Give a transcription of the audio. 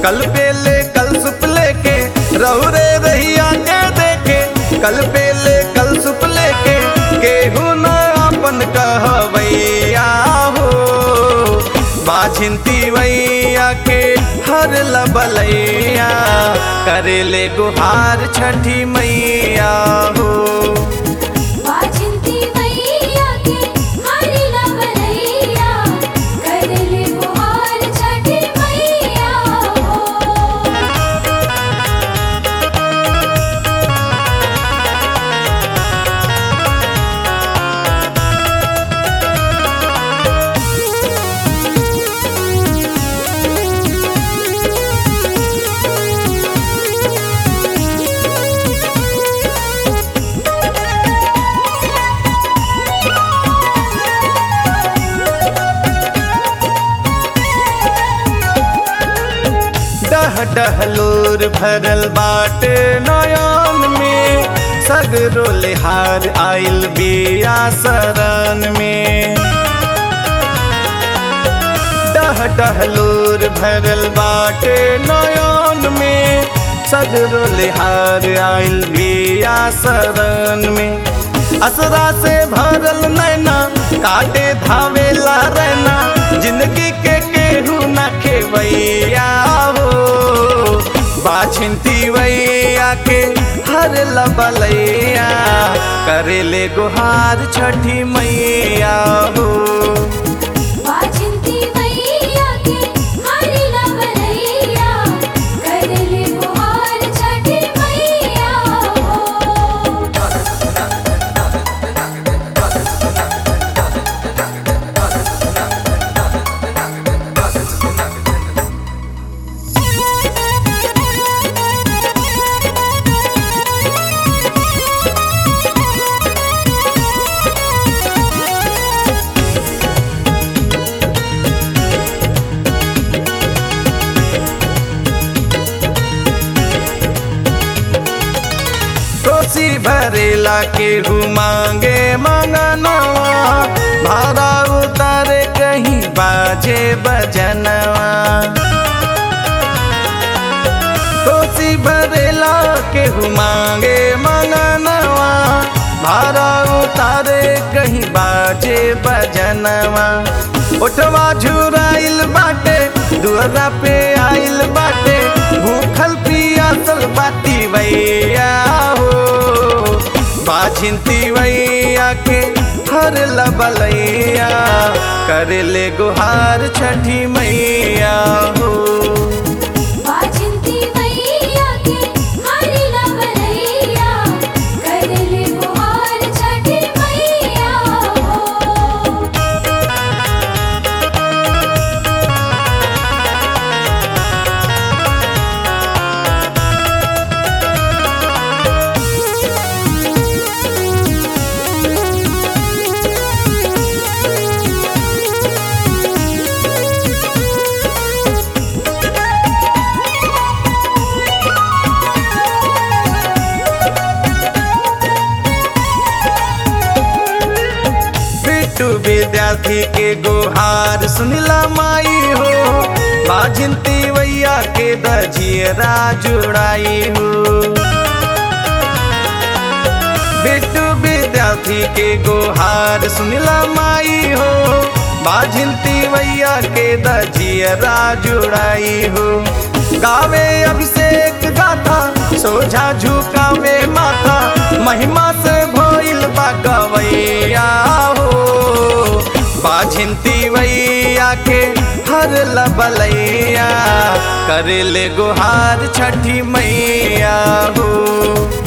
कल पे ले कल सुप लेके रहु रे रहिया के देखे, कल पे ले कल सुप लेके केहू न अपन कहवैया हो। बाझिंती वैया के हर लबलैया, करे ले गुहार छठी मैया हो। डहलोर भरल बाटे नयन में, सगरो लेहार आइल बिया शरण में। डहलोर भरल बाटे नयन में, सगरो लेहार आइल बिया शरण में। असरा से भरल नैना काटे धावेला रहना, जिंदगी के केहू न खेवैया हो। बाझिंती वैया के हर लबलैया, करे ले गुहार छठी मैया हो। कोसी भरेला केहू मांगे मंगनवा, भाड़ा उतारे कहीं बाजे बजनवा। कोसी भरेला केहू मांगे मंगनवा, भाड़ा उतारे कहीं बाजे बजनवा। उठवा झुराइल बाटे दुआरा पे आइल बाटे, भूखल पियासल बाती वैया हो। बाझिंती वैया के हर लबलैया, करे ले गुहार छठी मैया हो। विद्यार्थी के गुहार सुनिला माई हो, बाझिंती वैया के दजियरा जुड़ाई हो। बिट्टू विद्यार्थी के गुहार सुनिला माई हो, बाझिंती वैया के दजियरा जुड़ाई हो। गावे अभिषेक गाथा सोझा झुकावे माथा, महिमा से भइल बा गवैया हो। बाझिंती वैया के हर लबलैया, करे ले गुहार छठी मैया हो।